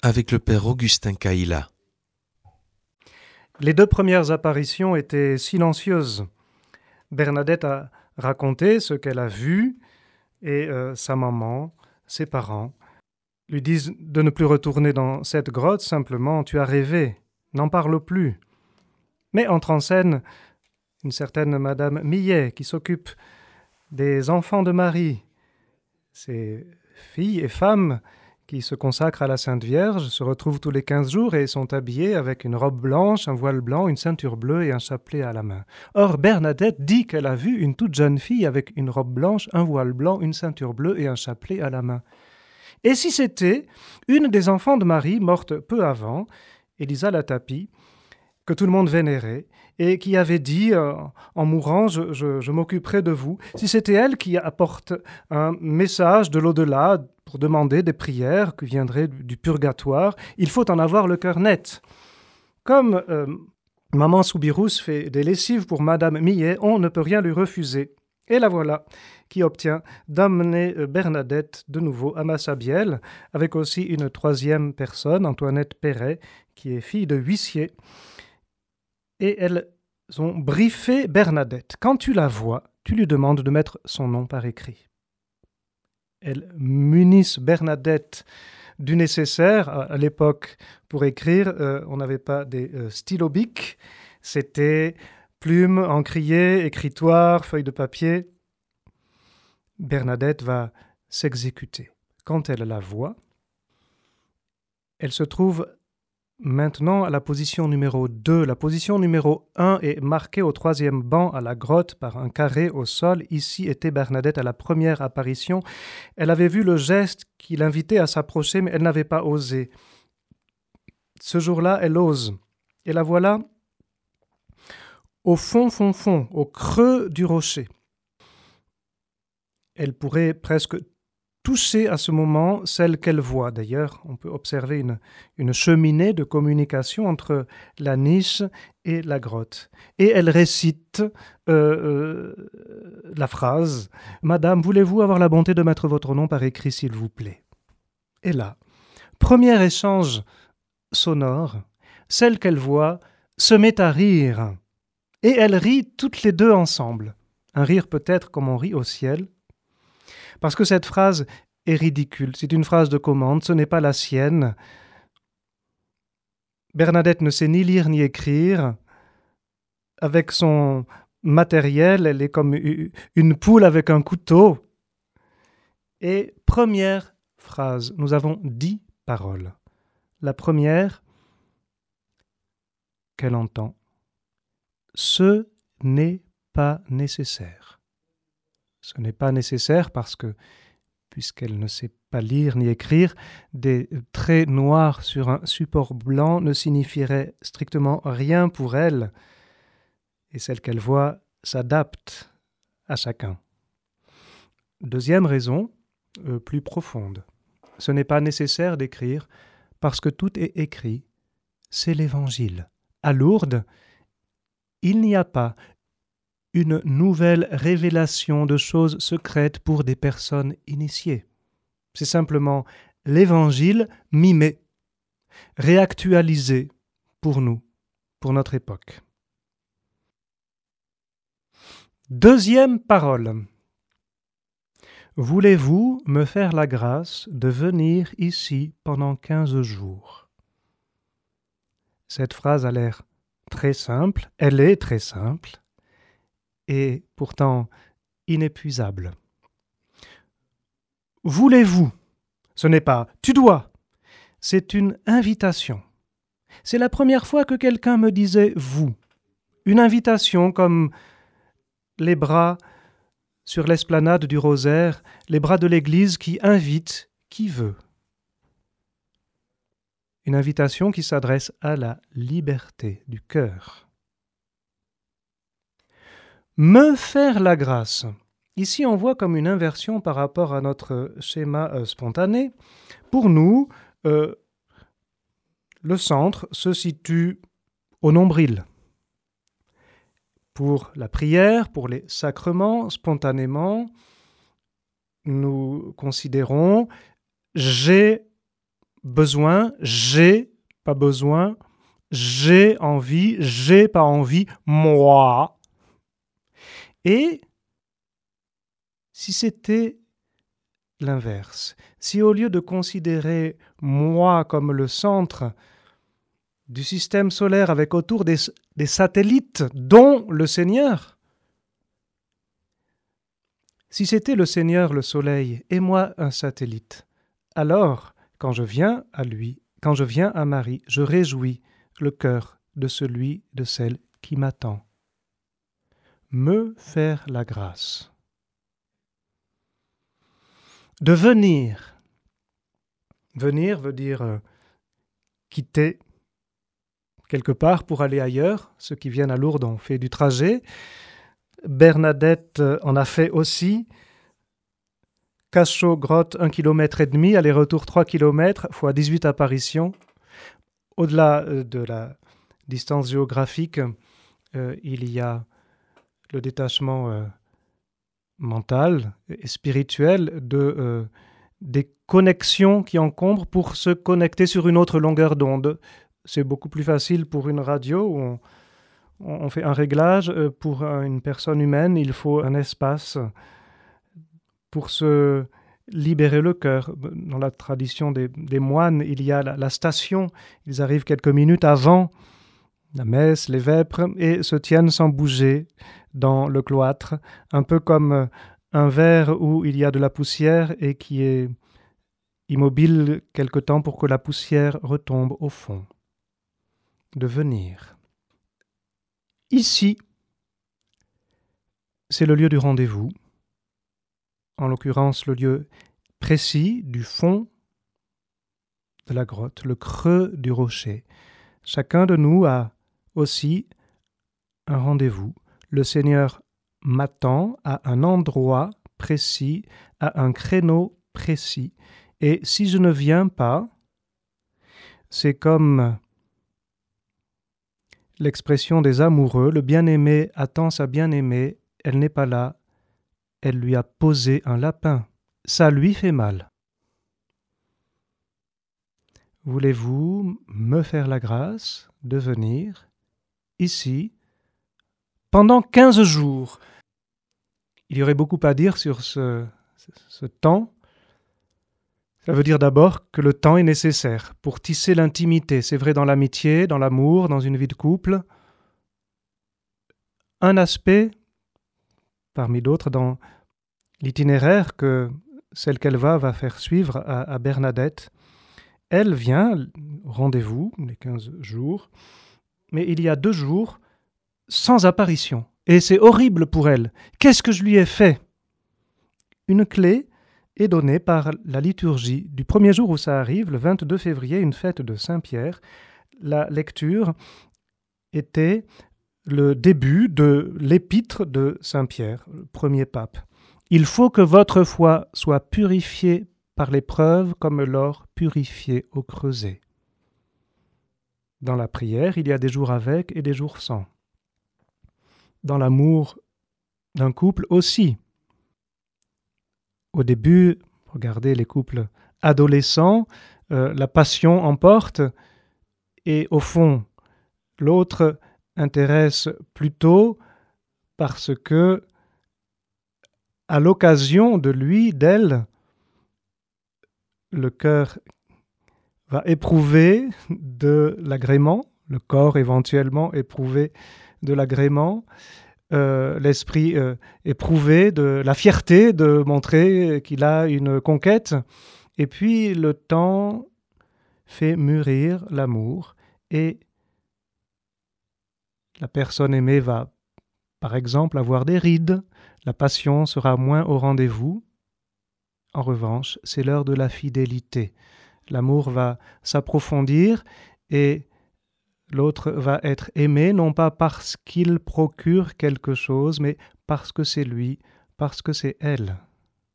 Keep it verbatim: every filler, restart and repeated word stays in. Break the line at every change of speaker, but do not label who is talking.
avec le père Augustin Caïla.
Les deux premières apparitions étaient silencieuses. Bernadette a raconté ce qu'elle a vu et euh, sa maman, ses parents, lui disent de ne plus retourner dans cette grotte, simplement tu as rêvé, n'en parle plus. Mais entre en scène une certaine Madame Millet qui s'occupe des enfants de Marie. Ces filles et femmes qui se consacrent à la Sainte Vierge se retrouvent tous les quinze jours et sont habillées avec une robe blanche, un voile blanc, une ceinture bleue et un chapelet à la main. Or, Bernadette dit qu'elle a vu une toute jeune fille avec une robe blanche, un voile blanc, une ceinture bleue et un chapelet à la main. Et si c'était une des enfants de Marie, morte peu avant, Élisa la Tapie, que tout le monde vénérait, et qui avait dit, euh, en mourant, je, je, je m'occuperai de vous. Si c'était elle qui apporte un message de l'au-delà pour demander des prières qui viendraient du purgatoire, il faut en avoir le cœur net. Comme euh, Maman Soubirous fait des lessives pour Madame Millet, on ne peut rien lui refuser. Et la voilà qui obtient d'amener Bernadette de nouveau à Massabielle, avec aussi une troisième personne, Antoinette Perret, qui est fille de huissier. Et elles ont briefé Bernadette. Quand tu la vois, tu lui demandes de mettre son nom par écrit. Elles munissent Bernadette du nécessaire. À l'époque, pour écrire, euh, on n'avait pas des euh, stylos bic. C'était plume, encrier, écritoire, feuille de papier. Bernadette va s'exécuter. Quand elle la voit, elle se trouve maintenant à la position numéro deux. La position numéro un est marquée au troisième banc à la grotte par un carré au sol. Ici était Bernadette à la première apparition. Elle avait vu le geste qui l'invitait à s'approcher, mais elle n'avait pas osé. Ce jour-là, elle ose. Et la voilà au fond, fond, fond, au creux du rocher. Elle pourrait presque toucher à ce moment celle qu'elle voit. D'ailleurs, on peut observer une, une cheminée de communication entre la niche et la grotte. Et elle récite euh, euh, la phrase « Madame, voulez-vous avoir la bonté de mettre votre nom par écrit, s'il vous plaît ?» Et là, premier échange sonore, celle qu'elle voit se met à rire. Et elles rient toutes les deux ensemble. Un rire peut-être comme on rit au ciel, parce que cette phrase est ridicule. C'est une phrase de commande, ce n'est pas la sienne. Bernadette ne sait ni lire ni écrire. Avec son matériel, elle est comme une poule avec un couteau. Et première phrase, nous avons dix paroles. La première qu'elle entend, ce n'est pas nécessaire. Ce n'est pas nécessaire parce que, puisqu'elle ne sait pas lire ni écrire, des traits noirs sur un support blanc ne signifieraient strictement rien pour elle, et celle qu'elle voit s'adapte à chacun. Deuxième raison, euh, plus profonde, ce n'est pas nécessaire d'écrire parce que tout est écrit, c'est l'Évangile. À Lourdes, il n'y a pas une nouvelle révélation de choses secrètes pour des personnes initiées. C'est simplement l'Évangile mimé, réactualisé pour nous, pour notre époque. Deuxième parole. Voulez-vous me faire la grâce de venir ici pendant quinze jours? Cette phrase a l'air très simple, elle est très simple, et pourtant inépuisable. Voulez-vous? Ce n'est pas « tu dois », c'est une invitation. C'est la première fois que quelqu'un me disait « vous ». Une invitation comme les bras sur l'esplanade du rosaire, les bras de l'Église qui invitent qui veut. Une invitation qui s'adresse à la liberté du cœur. Me faire la grâce. Ici, on voit comme une inversion par rapport à notre schéma euh, spontané. Pour nous, euh, le centre se situe au nombril. Pour la prière, pour les sacrements, spontanément, nous considérons « j'ai besoin, j'ai pas besoin, j'ai envie, j'ai pas envie, moi. Et si c'était l'inverse, si au lieu de considérer moi comme le centre du système solaire avec autour des, des satellites, dont le Seigneur, si c'était le Seigneur le Soleil et moi un satellite, alors, quand je viens à lui, quand je viens à Marie, je réjouis le cœur de celui, de celle qui m'attend. Me faire la grâce de venir. Venir veut dire euh, quitter quelque part pour aller ailleurs. Ceux qui viennent à Lourdes ont fait du trajet. Bernadette en a fait aussi. Cachot, grotte, un kilomètre et demi, aller-retour trois kilomètres, fois dix-huit apparitions. Au-delà euh, de la distance géographique, euh, il y a le détachement euh, mental et spirituel de, euh, des connexions qui encombrent pour se connecter sur une autre longueur d'onde. C'est beaucoup plus facile pour une radio où on, on fait un réglage. Pour une personne humaine, il faut un espace pour se libérer le cœur. Dans la tradition des, des moines, il y a la, la station. Ils arrivent quelques minutes avant la messe, les vêpres, et se tiennent sans bouger dans le cloître, un peu comme un verre où il y a de la poussière et qui est immobile quelque temps pour que la poussière retombe au fond. De venir. Ici, c'est le lieu du rendez-vous, en l'occurrence le lieu précis du fond de la grotte, le creux du rocher. Chacun de nous a aussi un rendez-vous. Le Seigneur m'attend à un endroit précis, à un créneau précis. Et si je ne viens pas, c'est comme l'expression des amoureux, le bien-aimé attend sa bien-aimée, elle n'est pas là, elle lui a posé un lapin. Ça lui fait mal. Voulez-vous me faire la grâce de venir ici pendant quinze jours? Il y aurait beaucoup à dire sur ce, ce temps. Ça veut dire d'abord que le temps est nécessaire pour tisser l'intimité. C'est vrai dans l'amitié, dans l'amour, dans une vie de couple. Un aspect, parmi d'autres, dans l'itinéraire que celle qu'elle va va faire suivre à, à Bernadette. Elle vient, rendez-vous, les quinze jours, mais il y a deux jours sans apparition. Et c'est horrible pour elle. Qu'est-ce que je lui ai fait? Une clé est donnée par la liturgie. Du premier jour où ça arrive, le vingt-deux février, une fête de Saint-Pierre, la lecture était le début de l'épître de Saint-Pierre, le premier pape. Il faut que votre foi soit purifiée par l'épreuve comme l'or purifié au creuset. Dans la prière, il y a des jours avec et des jours sans. Dans l'amour d'un couple aussi. Au début, regardez les couples adolescents, euh, la passion emporte et au fond, l'autre intéresse plutôt parce que, à l'occasion de lui, d'elle, le cœur va éprouver de l'agrément, le corps éventuellement éprouver de l'agrément, euh, l'esprit euh, éprouver de la fierté de montrer qu'il a une conquête. Et puis le temps fait mûrir l'amour et la personne aimée va, par exemple, avoir des rides. La passion sera moins au rendez-vous. En revanche, c'est l'heure de la fidélité. L'amour va s'approfondir et l'autre va être aimé, non pas parce qu'il procure quelque chose, mais parce que c'est lui, parce que c'est elle.